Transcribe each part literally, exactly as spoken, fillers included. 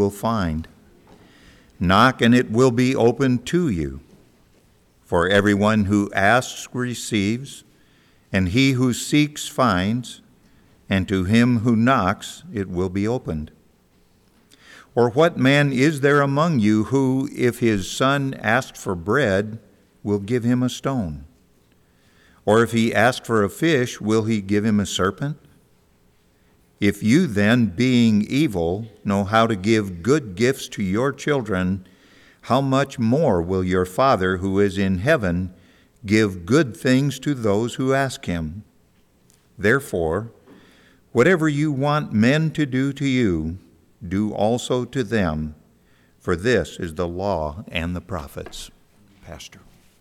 will find. Knock, and it will be opened to you. For everyone who asks receives, and he who seeks finds, and to him who knocks it will be opened. Or what man is there among you who, if his son asked for bread, will give him a stone? Or if he asked for a fish, will he give him a serpent? If you then, being evil, know how to give good gifts to your children, how much more will your Father who is in heaven give good things to those who ask him? Therefore, whatever you want men to do to you, do also to them, for this is the law and the prophets. Pastor.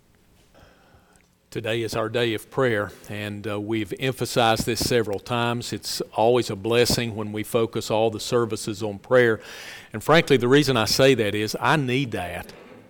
Today is our day of prayer, and uh, we've emphasized this several times. It's always a blessing when we focus all the services on prayer. And frankly, the reason I say that is I need that.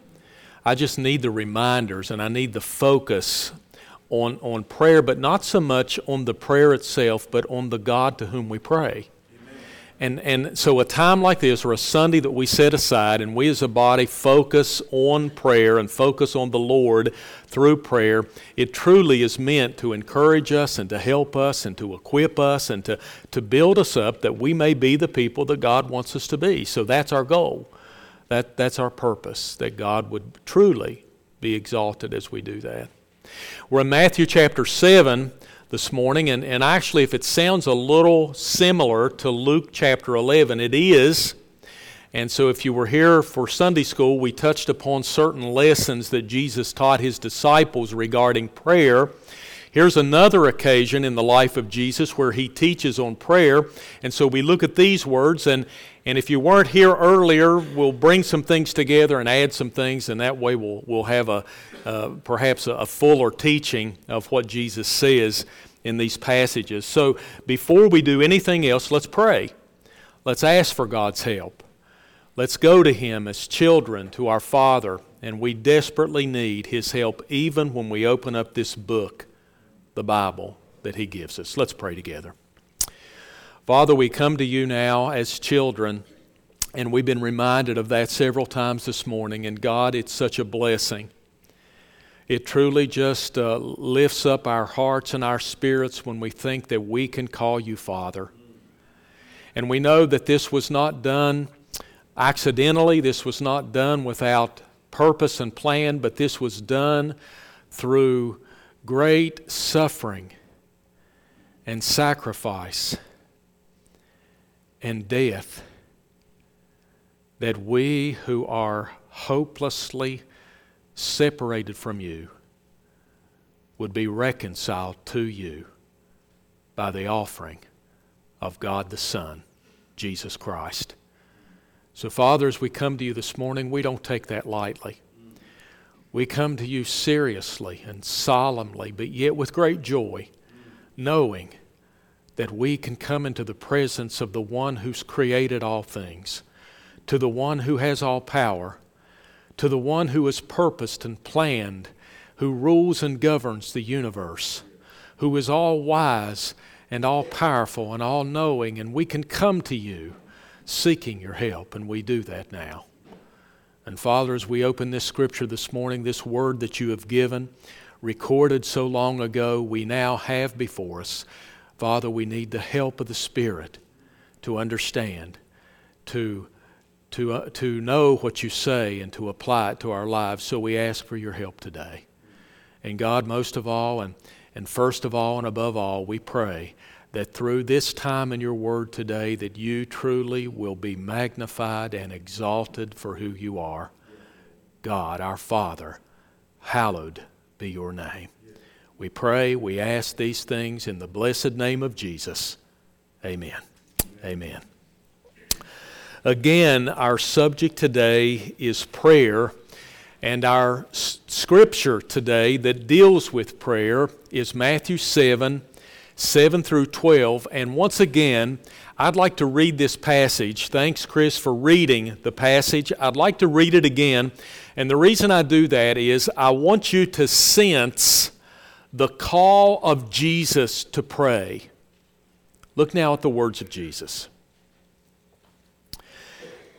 I just need the reminders, and I need the focus on, on prayer, but not so much on the prayer itself, but on the God to whom we pray. And and so a time like this, or a Sunday that we set aside, and we as a body focus on prayer and focus on the Lord through prayer, it truly is meant to encourage us and to help us and to equip us and to, to build us up that we may be the people that God wants us to be. So that's our goal. That That's our purpose, that God would truly be exalted as we do that. We're in Matthew chapter seven this morning, and, and actually if it sounds a little similar to Luke chapter eleven, it is. And so if you were here for Sunday school, we touched upon certain lessons that Jesus taught his disciples regarding prayer. Here's another occasion in the life of Jesus where he teaches on prayer, and so we look at these words, and, and if you weren't here earlier, we'll bring some things together and add some things, and that way we'll, we'll have a Uh, perhaps a, a fuller teaching of what Jesus says in these passages. So before we do anything else, let's pray. Let's ask for God's help. Let's go to Him as children to our Father, and we desperately need His help even when we open up this book, the Bible, that He gives us. Let's pray together. Father, we come to You now as children, and we've been reminded of that several times this morning, and God, it's such a blessing. It truly just uh, lifts up our hearts and our spirits when we think that we can call You Father. And we know that this was not done accidentally. This was not done without purpose and plan, but this was done through great suffering and sacrifice and death, that we who are hopelessly separated from You would be reconciled to You by the offering of God the Son, Jesus Christ. So Father, as we come to You this morning, we don't take that lightly. We come to You seriously and solemnly, but yet with great joy, knowing that we can come into the presence of the One who's created all things, to the One who has all power, to the One who has purposed and planned, who rules and governs the universe, who is all wise and all powerful and all knowing, and we can come to You seeking Your help, and we do that now. And Father, as we open this scripture this morning, this word that You have given, recorded so long ago, we now have before us. Father, we need the help of the Spirit to understand, to To, uh, to know what You say and to apply it to our lives. So we ask for Your help today. And God, most of all, and, and first of all and above all, we pray that through this time in Your Word today, that You truly will be magnified and exalted for who You are. God, our Father, hallowed be Your name. We pray, we ask these things in the blessed name of Jesus. Amen. Amen. Again, our subject today is prayer, and our s- scripture today that deals with prayer is Matthew seven, seven through twelve. And once again, I'd like to read this passage. Thanks, Chris, for reading the passage. I'd like to read it again, and the reason I do that is I want you to sense the call of Jesus to pray. Look now at the words of Jesus.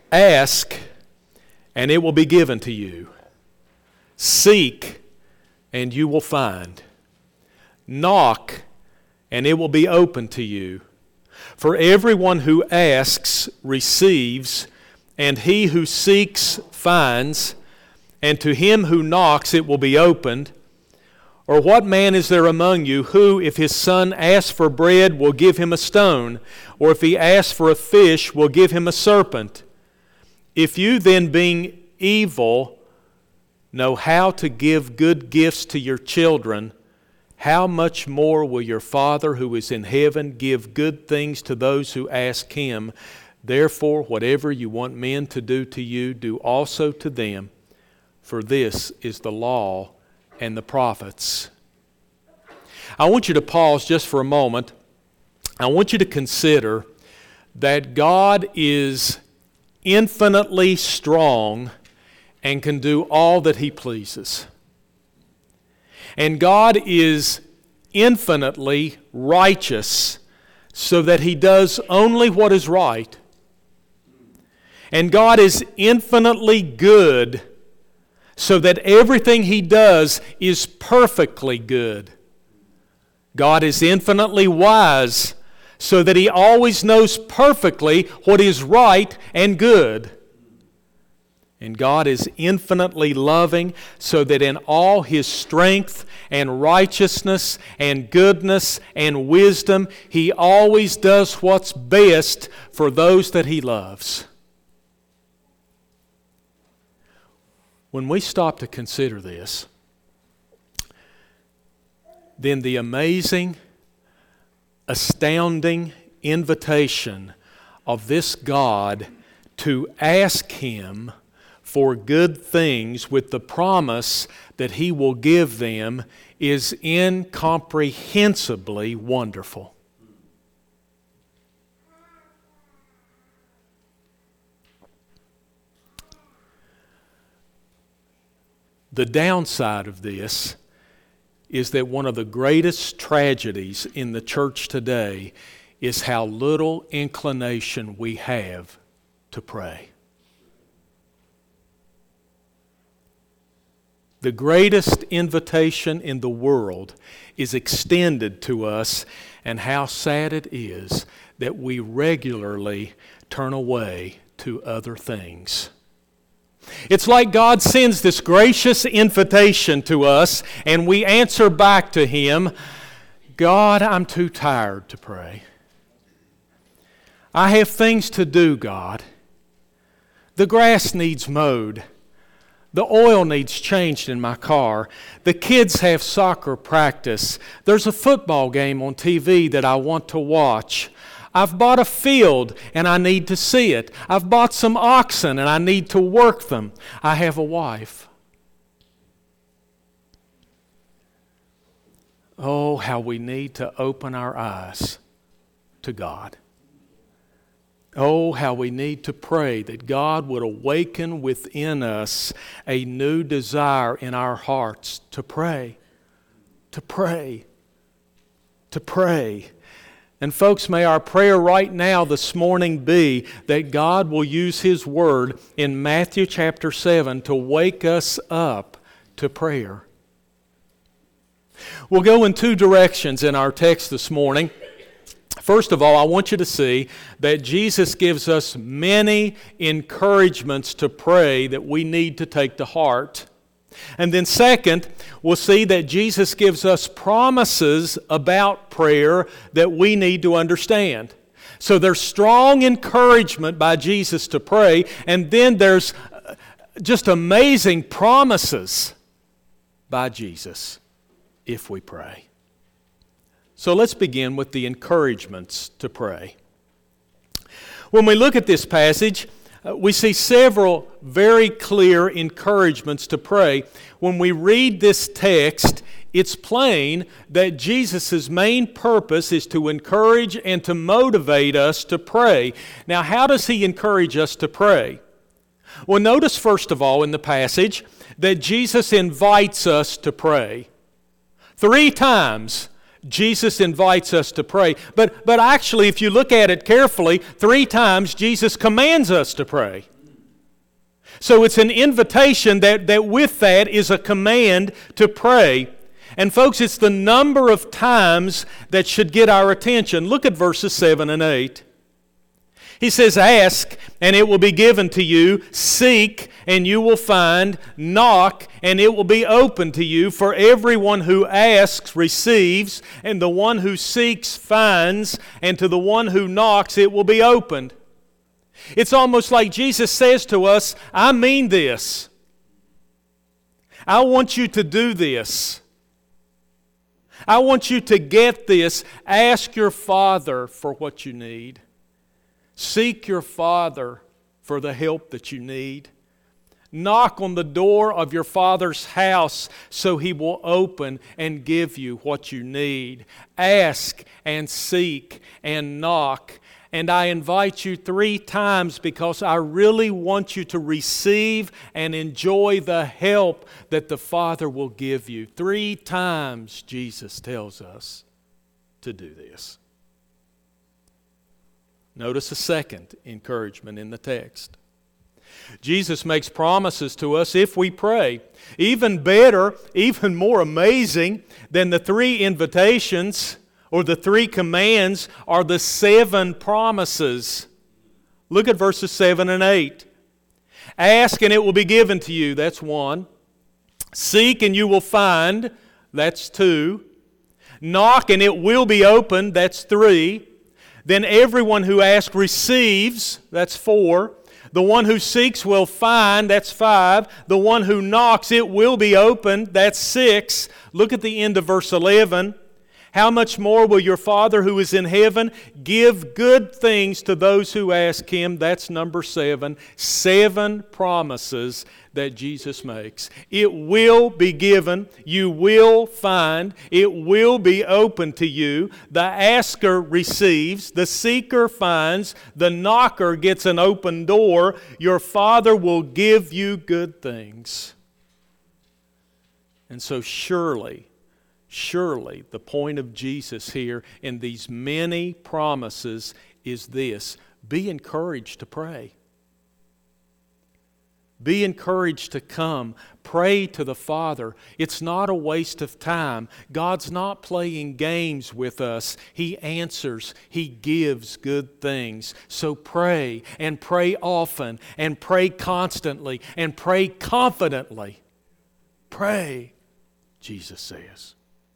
Ask, and it will be given to you. Seek, and you will find. Knock, and it will be opened to you. For everyone who asks receives, and he who seeks finds, and to him who knocks it will be opened. Or what man is there among you who, if his son asks for bread, will give him a stone? Or if he asks for a fish, will give him a serpent? If you then, being evil, know how to give good gifts to your children, how much more will your Father who is in heaven give good things to those who ask Him? Therefore, whatever you want men to do to you, do also to them, for this is the law and the prophets. I want you to pause just for a moment. I want you to consider that God is infinitely strong and can do all that He pleases. And God is infinitely righteous so that He does only what is right. And God is infinitely good so that everything He does is perfectly good. God is infinitely wise so that He always knows perfectly what is right and good. And God is infinitely loving so that in all His strength and righteousness and goodness and wisdom, He always does what's best for those that He loves. When we stop to consider this, then the amazing, astounding invitation of this God to ask Him for good things with the promise that He will give them is incomprehensibly wonderful. The downside of this is that one of the greatest tragedies in the church today is how little inclination we have to pray. The greatest invitation in the world is extended to us, and how sad it is that we regularly turn away to other things. It's like God sends this gracious invitation to us, and we answer back to Him, God, I'm too tired to pray. I have things to do, God. The grass needs mowed. The oil needs changed in my car. The kids have soccer practice. There's a football game on T V that I want to watch. I've bought a field and I need to see it. I've bought some oxen and I need to work them. I have a wife. Oh, how we need to open our eyes to God. Oh, how we need to pray that God would awaken within us a new desire in our hearts to pray, to pray, to pray. And folks, may our prayer right now this morning be that God will use His Word in Matthew chapter seven to wake us up to prayer. We'll go in two directions in our text this morning. First of all, I want you to see that Jesus gives us many encouragements to pray that we need to take to heart. And then second, we'll see that Jesus gives us promises about prayer that we need to understand. So there's strong encouragement by Jesus to pray, and then there's just amazing promises by Jesus if we pray. So let's begin with the encouragements to pray. When we look at this passage, uh, we see several very clear encouragements to pray. When we read this text, it's plain that Jesus' main purpose is to encourage and to motivate us to pray. Now, how does He encourage us to pray? Well, notice first of all in the passage that Jesus invites us to pray. Three times Jesus invites us to pray. But, but actually, if you look at it carefully, three times Jesus commands us to pray. So it's an invitation that, that with that is a command to pray. And folks, it's the number of times that should get our attention. Look at verses seven and eight. He says, ask, and it will be given to you. Seek, and you will find. Knock, and it will be open to you. For everyone who asks receives, and the one who seeks finds, and to the one who knocks it will be opened. It's almost like Jesus says to us, I mean this. I want you to do this. I want you to get this. Ask your Father for what you need. Seek your Father for the help that you need. Knock on the door of your Father's house so He will open and give you what you need. Ask and seek and knock. And I invite you three times because I really want you to receive and enjoy the help that the Father will give you. Three times Jesus tells us to do this. Notice a second encouragement in the text. Jesus makes promises to us if we pray. Even better, even more amazing than the three invitations or the three commands are the seven promises. Look at verses seven and eight. Ask and it will be given to you. That's one. Seek and you will find. That's two. Knock and it will be opened. That's three. Then everyone who asks receives. That's four. The one who seeks will find. That's five. The one who knocks, it will be opened. That's six. Look at the end of verse eleven. How much more will your Father who is in heaven give good things to those who ask Him? That's number seven. Seven promises that Jesus makes. It will be given. You will find. It will be open to you. The asker receives. The seeker finds. The knocker gets an open door. Your Father will give you good things. And so surely, Surely the point of Jesus here in these many promises is this: be encouraged to pray. Be encouraged to come. Pray to the Father. It's not a waste of time. God's not playing games with us. He answers. He gives good things. So pray, and pray often, and pray constantly, and pray confidently. Pray, Jesus says.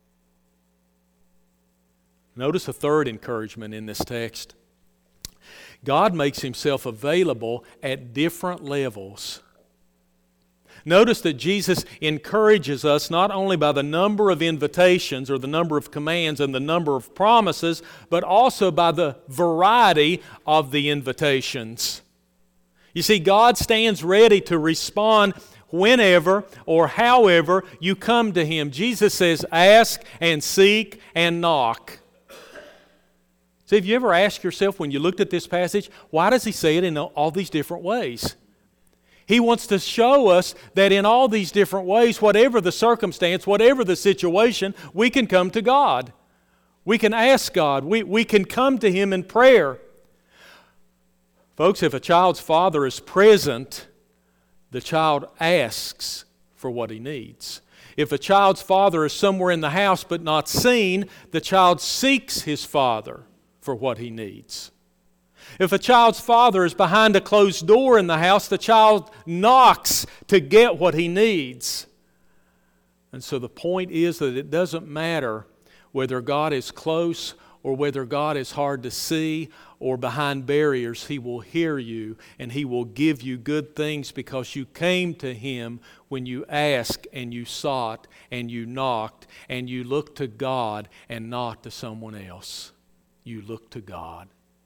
Notice a third encouragement in this text. God makes Himself available at different levels. Notice that Jesus encourages us not only by the number of invitations or the number of commands and the number of promises, but also by the variety of the invitations. You see, God stands ready to respond whenever or however you come to Him. Jesus says, ask and seek and knock. See, have you ever asked yourself when you looked at this passage, why does He say it in all these different ways? He wants to show us that in all these different ways, whatever the circumstance, whatever the situation, we can come to God. We can ask God. We, we can come to Him in prayer. Folks, if a child's father is present, the child asks for what he needs. If a child's father is somewhere in the house but not seen, the child seeks his father for what he needs. If a child's father is behind a closed door in the house, the child knocks to get what he needs. And so the point is that it doesn't matter whether God is close or whether God is hard to see or behind barriers. He will hear you and He will give you good things because you came to Him when you asked and you sought and you knocked and you looked to God and not to someone else. You look to God.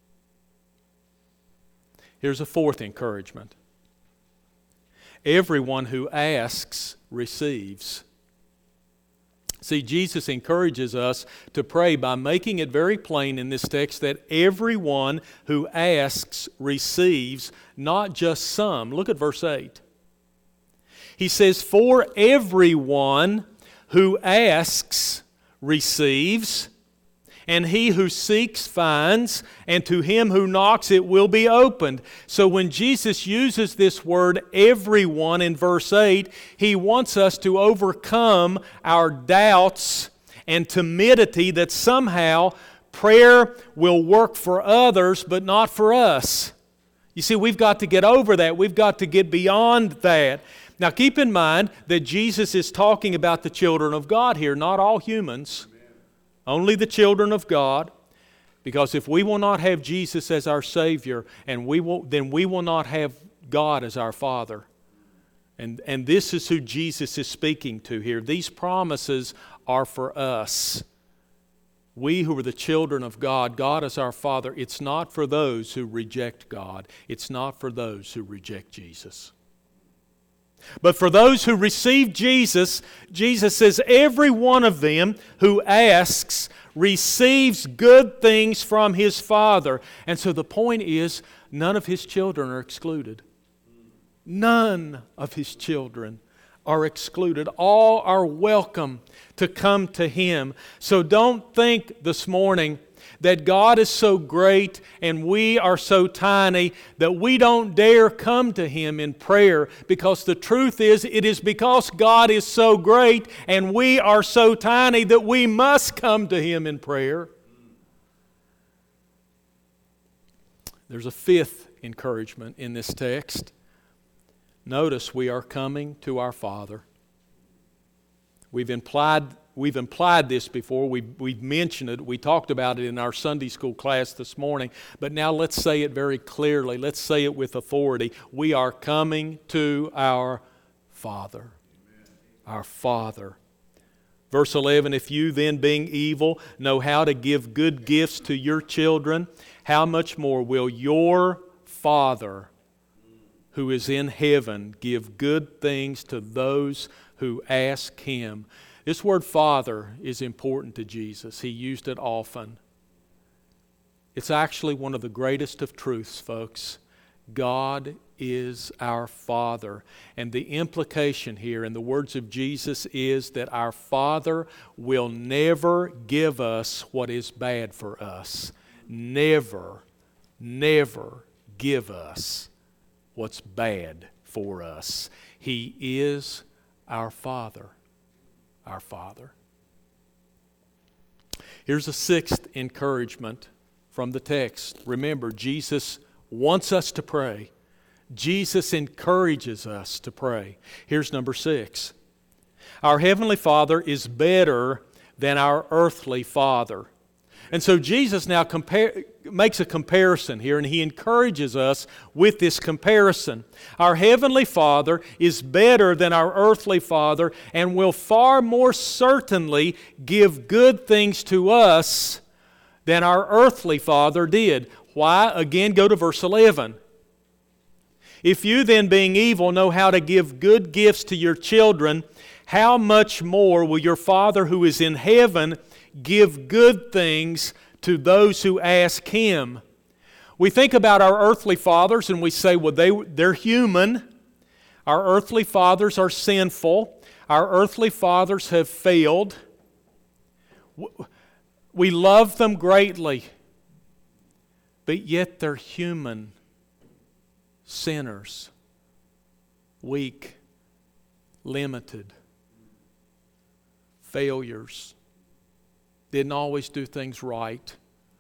Here's a fourth encouragement. Everyone who asks receives. See, Jesus encourages us to pray by making it very plain in this text that everyone who asks receives, not just some. Look at verse eight. He says, for everyone who asks receives. And he who seeks finds, and to him who knocks it will be opened. So when Jesus uses this word everyone in verse eight, he wants us to overcome our doubts and timidity that somehow prayer will work for others but not for us. You see, we've got to get over that. We've got to get beyond that. Now keep in mind that Jesus is talking about the children of God here, not all humans. Only the children of God, because if we will not have Jesus as our Savior, and we will, then we will not have God as our Father. And, and this is who Jesus is speaking to here. These promises are for us. We who are the children of God, God is our Father. It's not for those who reject God. It's not for those who reject Jesus. But for those who receive Jesus, Jesus says every one of them who asks receives good things from his Father. And so the point is, none of his children are excluded. None of his children are excluded. All are welcome to come to him. So don't think this morning that God is so great and we are so tiny that we don't dare come to him in prayer, because the truth is, it is because God is so great and we are so tiny that we must come to him in prayer. There's a fifth encouragement in this text. Notice we are coming to our Father. We've implied We've implied this before. We've, we've mentioned it. We talked about it in our Sunday school class this morning. But now let's say it very clearly. Let's say it with authority. We are coming to our Father. Amen. Our Father. Verse eleven, if you then, being evil, know how to give good gifts to your children, how much more will your Father who is in heaven give good things to those who ask him? This word Father is important to Jesus. He used it often. It's actually one of the greatest of truths, folks. God is our Father. And the implication here in the words of Jesus is that our Father will never give us what is bad for us. Never, never give us what's bad for us. He is our Father. Our Father. Here's a sixth encouragement from the text. Remember, Jesus wants us to pray. Jesus encourages us to pray. Here's number six. Our Heavenly Father is better than our earthly father. And so Jesus now compare, makes a comparison here, and he encourages us with this comparison. Our Heavenly Father is better than our earthly father and will far more certainly give good things to us than our earthly father did. Why? Again, go to verse eleven. If you then, being evil, know how to give good gifts to your children, how much more will your Father who is in heaven give good things to those who ask him? We think about our earthly fathers and we say, well, they, they're human. Our earthly fathers are sinful. Our earthly fathers have failed. We love them greatly, but yet they're human, sinners, weak, limited, failures. Didn't always do things right.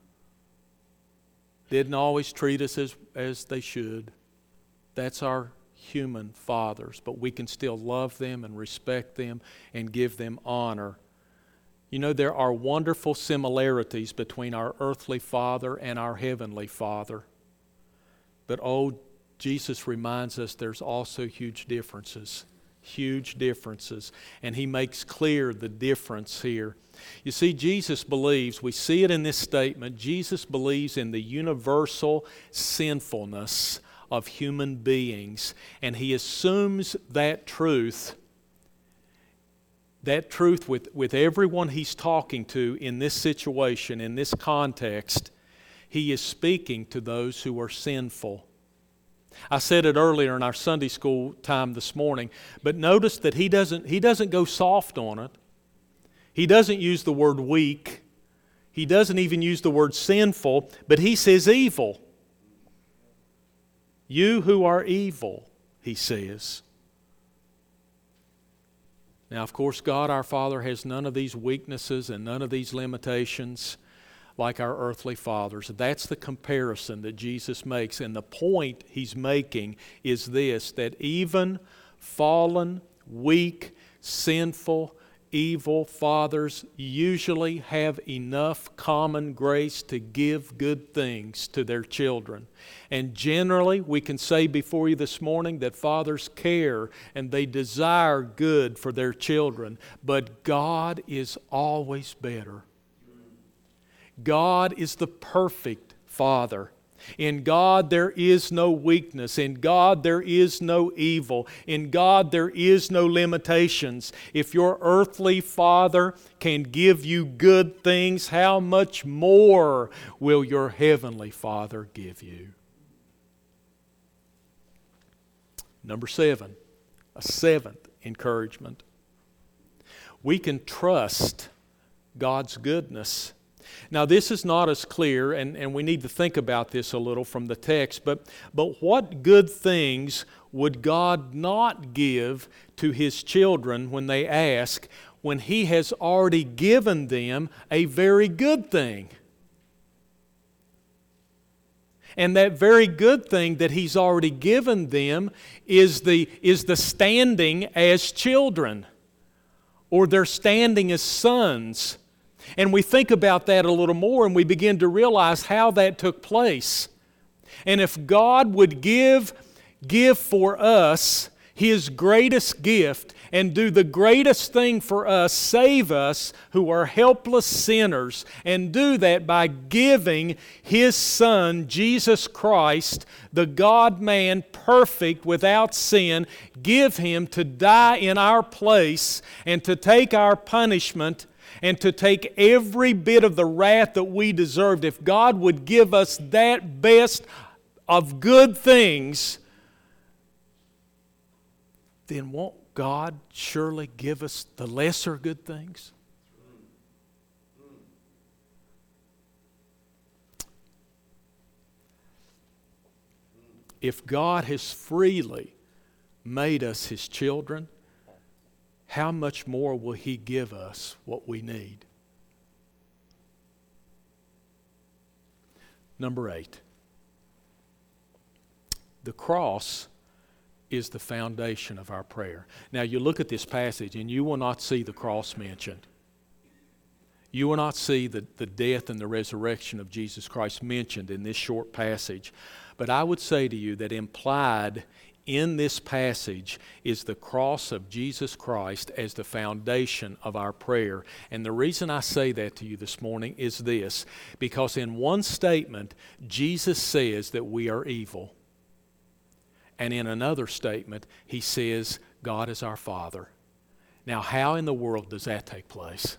Didn't always treat us as, as they should. That's our human fathers. But we can still love them and respect them and give them honor. You know, there are wonderful similarities between our earthly father and our heavenly Father. But oh, Jesus reminds us there's also huge differences. Huge differences. And he makes clear the difference here. You see, Jesus believes, we see it in this statement, Jesus believes in the universal sinfulness of human beings. And he assumes that truth, that truth with, with everyone he's talking to in this situation, in this context. He is speaking to those who are sinful. I said it earlier in our Sunday school time this morning, but notice that he doesn't, he doesn't go soft on it. He doesn't use the word weak. He doesn't even use the word sinful, but he says evil. You who are evil, he says. Now, of course, God our Father has none of these weaknesses and none of these limitations like our earthly fathers. That's the comparison that Jesus makes. And the point he's making is this, that even fallen, weak, sinful, evil fathers usually have enough common grace to give good things to their children. And generally, we can say before you this morning that fathers care and they desire good for their children. But God is always better. God is the perfect Father. In God there is no weakness. In God there is no evil. In God there is no limitations. If your earthly father can give you good things, how much more will your heavenly Father give you? Number seven, a seventh encouragement. We can trust God's goodness. Now, this is not as clear, and, and we need to think about this a little from the text, but, but what good things would God not give to His children when they ask, when He has already given them a very good thing? And that very good thing that He's already given them is the, is the standing as children, or their standing as sons. And we think about that a little more and we begin to realize how that took place. And if God would give, give for us His greatest gift and do the greatest thing for us, save us who are helpless sinners, and do that by giving His Son, Jesus Christ, the God-man, perfect, without sin, give Him to die in our place and to take our punishment and to take every bit of the wrath that we deserved. If God would give us that best of good things, then won't God surely give us the lesser good things? If God has freely made us His children, how much more will He give us what we need? Number eight. The cross is the foundation of our prayer. Now you look at this passage and you will not see the cross mentioned. You will not see the, the death and the resurrection of Jesus Christ mentioned in this short passage. But I would say to you that implied in this passage is the cross of Jesus Christ as the foundation of our prayer. And the reason I say that to you this morning is this, because in one statement, Jesus says that we are evil. And in another statement, He says God is our Father. Now, how in the world does that take place?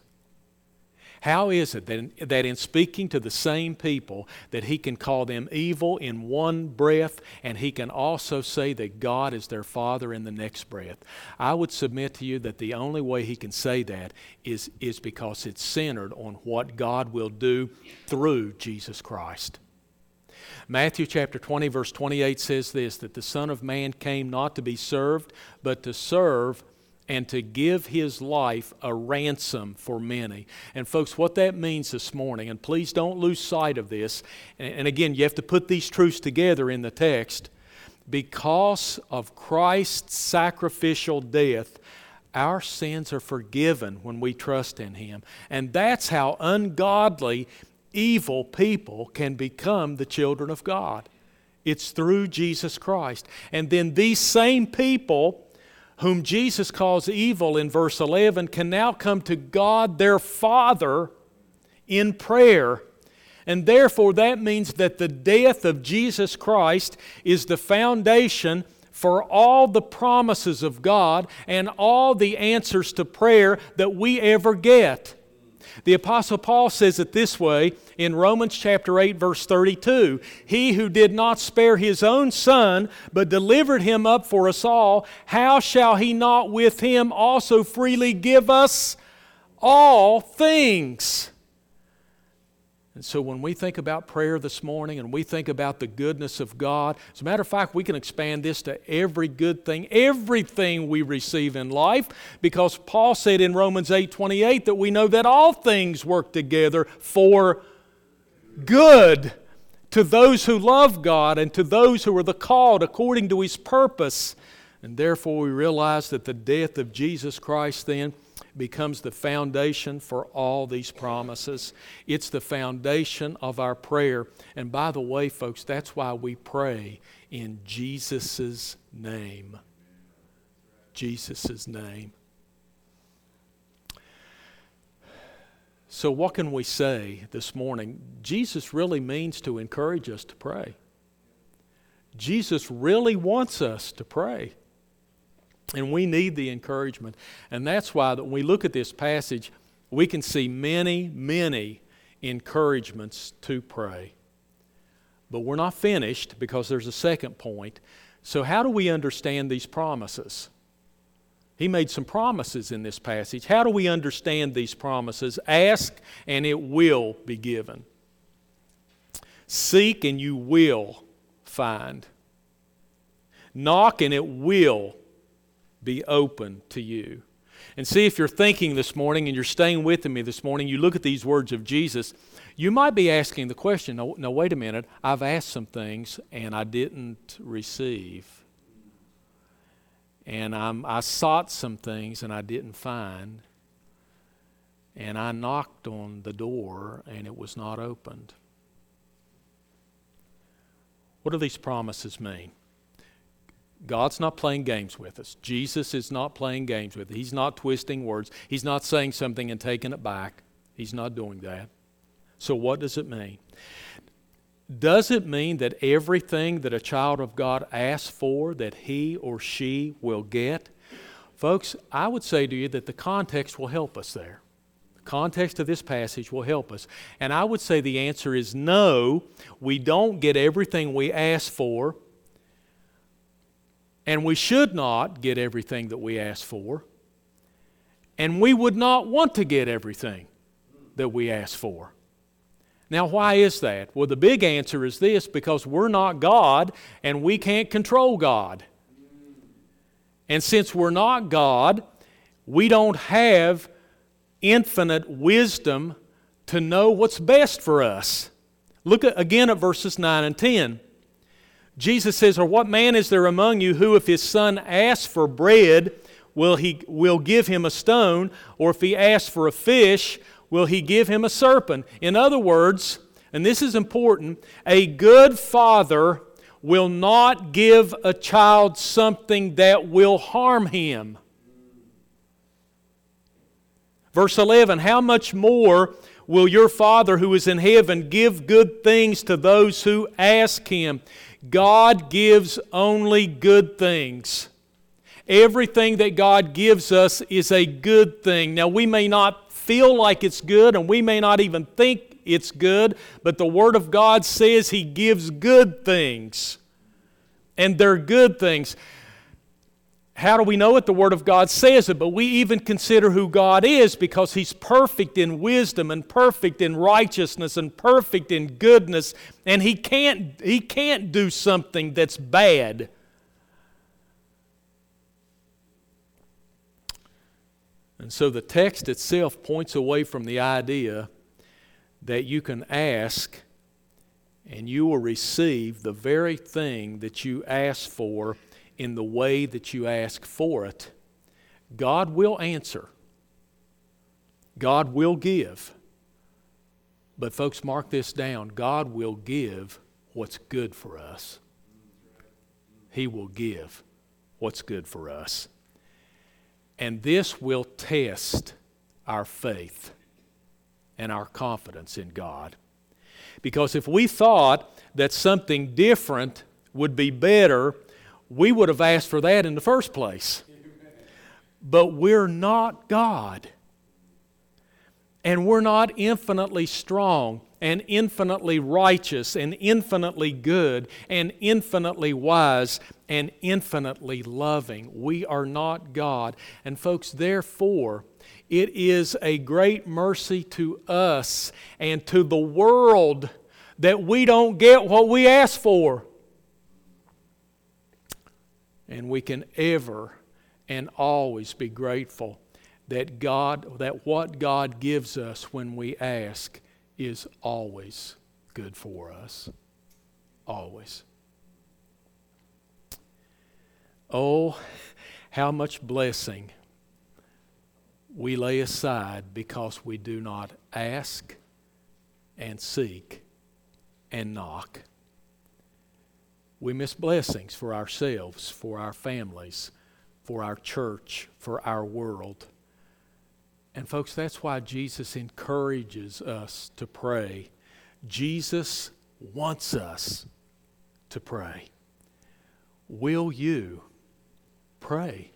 How is it that in, that in speaking to the same people that He can call them evil in one breath, and He can also say that God is their Father in the next breath? I would submit to you that the only way He can say that is, is because it's centered on what God will do through Jesus Christ. Matthew chapter twenty verse twenty-eight says this, that the Son of Man came not to be served, but to serve and to give His life a ransom for many. And folks, what that means this morning, and please don't lose sight of this, and again, you have to put these truths together in the text. Because of Christ's sacrificial death, our sins are forgiven when we trust in Him. And that's how ungodly, evil people can become the children of God. It's through Jesus Christ. And then these same people whom Jesus calls evil in verse eleven, can now come to God their Father in prayer. And therefore that means that the death of Jesus Christ is the foundation for all the promises of God and all the answers to prayer that we ever get. The Apostle Paul says it this way in Romans chapter eight verse thirty-two. He who did not spare His own Son, but delivered Him up for us all, how shall He not with Him also freely give us all things? And so when we think about prayer this morning and we think about the goodness of God, as a matter of fact, we can expand this to every good thing, everything we receive in life, because Paul said in Romans eight twenty-eight that we know that all things work together for good to those who love God and to those who are the called according to His purpose. And therefore we realize that the death of Jesus Christ then becomes the foundation for all these promises. It's the foundation of our prayer. And by the way, folks, that's why we pray in Jesus' name. Jesus' name. So what can we say this morning? Jesus really means to encourage us to pray. Jesus really wants us to pray. And we need the encouragement. And that's why that when we look at this passage, we can see many, many encouragements to pray. But we're not finished, because there's a second point. So how do we understand these promises? He made some promises in this passage. How do we understand these promises? Ask and it will be given. Seek and you will find. Knock and it will be open to you. And see, if you're thinking this morning and you're staying with me this morning, you look at these words of Jesus, you might be asking the question, no, no, wait a minute, I've asked some things and I didn't receive. And I'm, I sought some things and I didn't find. And I knocked on the door and it was not opened. What do these promises mean? God's not playing games with us. Jesus is not playing games with us. He's not twisting words. He's not saying something and taking it back. He's not doing that. So what does it mean? Does it mean that everything that a child of God asks for, that he or she will get? Folks, I would say to you that the context will help us there. The context of this passage will help us. And I would say the answer is no, we don't get everything we ask for. And we should not get everything that we ask for. And we would not want to get everything that we ask for. Now, why is that? Well, the big answer is this: because we're not God and we can't control God. And since we're not God, we don't have infinite wisdom to know what's best for us. Look at, again at verses nine and ten. Jesus says, or what man is there among you who, if his son asks for bread, will he will give him a stone? Or if he asks for a fish, will he give him a serpent? In other words, and this is important, a good father will not give a child something that will harm him. Verse eleven, how much more will your Father who is in heaven give good things to those who ask Him? God gives only good things. Everything that God gives us is a good thing. Now, we may not feel like it's good, and we may not even think it's good, but the Word of God says He gives good things. And they're good things. How do we know it? The Word of God says it, but we even consider who God is because He's perfect in wisdom and perfect in righteousness and perfect in goodness, and He can't, He can't do something that's bad. And so the text itself points away from the idea that you can ask and you will receive the very thing that you ask for in the way that you ask for it. God will answer. God will give. But folks, mark this down. God will give what's good for us. He will give what's good for us. And this will test our faith and our confidence in God. Because if we thought that something different would be better, we would have asked for that in the first place. But we're not God. And we're not infinitely strong. and infinitely righteous and infinitely good and infinitely wise and infinitely loving. We are not God. And folks, therefore, it is a great mercy to us and to the world that we don't get what we ask for. And we can ever and always be grateful that God, that what God gives us when we ask is always good for us. Always. Oh, how much blessing we lay aside because we do not ask and seek and knock. We miss blessings for ourselves, for our families, for our church, for our world. And folks, that's why Jesus encourages us to pray. Jesus wants us to pray. Will you pray?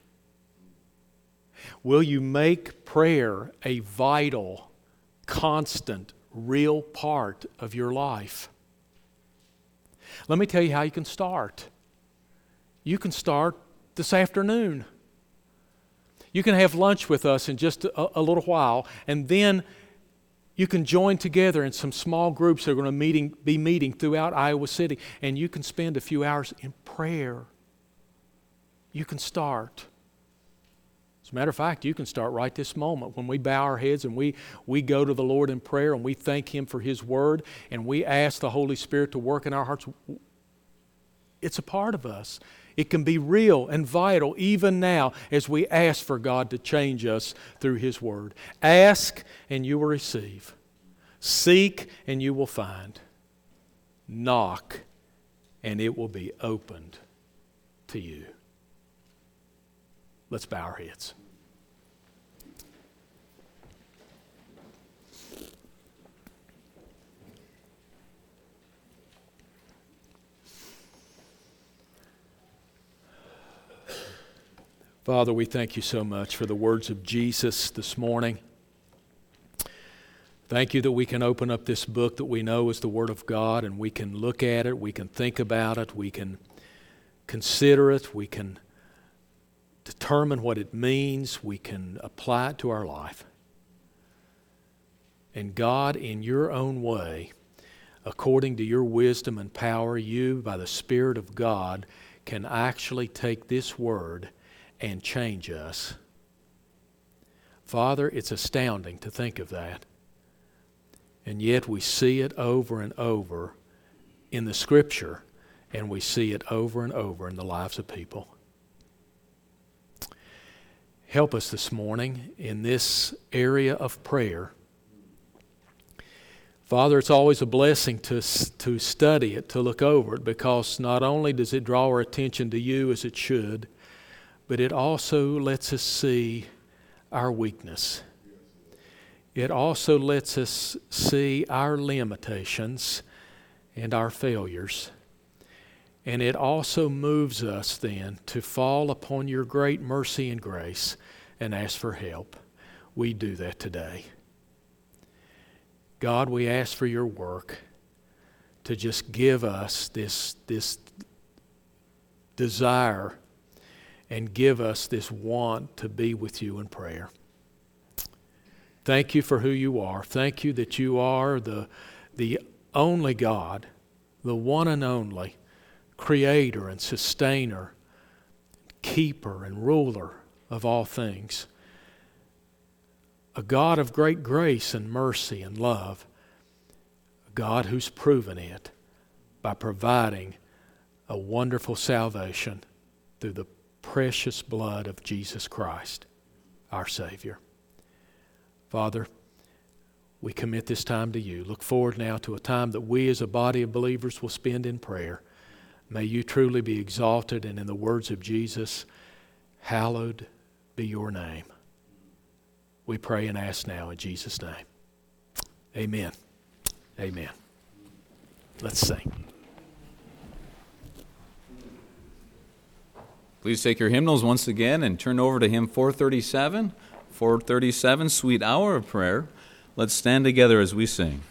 Will you make prayer a vital, constant, real part of your life? Let me tell you how you can start. You can start this afternoon. You can have lunch with us in just a, a little while, and then you can join together in some small groups that are going to meeting, be meeting throughout Iowa City, and you can spend a few hours in prayer. You can start. As a matter of fact, you can start right this moment when we bow our heads and we, we go to the Lord in prayer and we thank Him for His Word and we ask the Holy Spirit to work in our hearts. It's a part of us. It can be real and vital even now as we ask for God to change us through His Word. Ask and you will receive. Seek and you will find. Knock and it will be opened to you. Let's bow our heads. Father, we thank you so much for the words of Jesus this morning. Thank you that we can open up this book that we know is the Word of God, and we can look at it, we can think about it, we can consider it, we can determine what it means, we can apply it to our life. And God, in your own way, according to your wisdom and power, you, by the Spirit of God, can actually take this Word and change us. Father, it's astounding to think of that. And yet we see it over and over in the Scripture, and we see it over and over in the lives of people. Help us this morning in this area of prayer. Father, it's always a blessing to, to study it, to look over it, because not only does it draw our attention to you as it should, but it also lets us see our weakness. It also lets us see our limitations and our failures. And it also moves us then to fall upon your great mercy and grace and ask for help. We do that today. God, we ask for your work to just give us this, this desire and give us this want to be with you in prayer. Thank you for who you are. Thank you that you are the, the only God, the one and only creator and sustainer, keeper and ruler of all things. A God of great grace and mercy and love. A God who's proven it by providing a wonderful salvation through the precious blood of Jesus Christ, our Savior. Father, we commit this time to you. Look forward now to a time that we as a body of believers will spend in prayer. May you truly be exalted, and in the words of Jesus, hallowed be your name. We pray and ask now in Jesus' name. Amen. Amen. Let's sing. Please take your hymnals once again and turn over to hymn four thirty-seven. four thirty-seven, Sweet Hour of Prayer. Let's stand together as we sing.